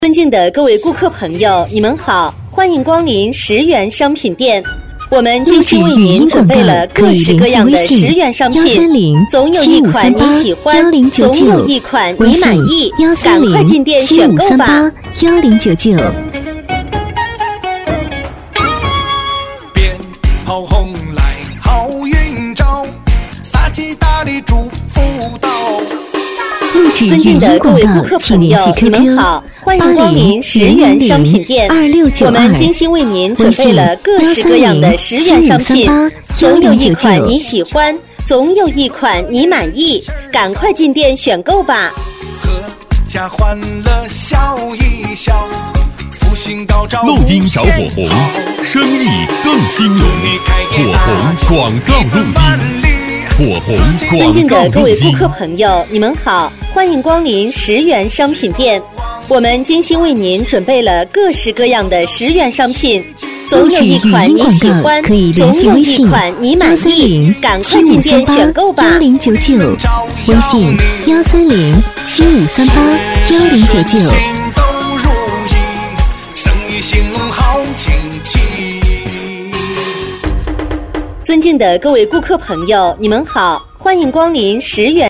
尊敬的各位顾客朋友，你们好，欢迎光临10元商品店。我们精心为您准备了各式各样的10元商品，总有一款你喜欢，总有一款你满意，赶快进店选购吧。 1099。 鞭炮轰来好运招，大吉大利祝福到。 尊敬的各位顾客朋友，你们好，欢迎光临10元商品店。我们精心为您准备了各式各样的10元商品，总有一款你喜欢，总有一款你满意，赶快进店选购吧。 阖家欢乐笑一笑，福星高照， 路金找火红，生意更兴隆。火红广告路金，火红尊敬广告路金。 的各位顾客朋友，你们好，欢迎光临10元商品店。我们精心为您准备了各式各样的10元商品，总有一款你喜欢，总有一款你满意，赶快进店选购吧。 1099，微信13075381099。 尊敬的各位顾客朋友，你们好，欢迎光临10元。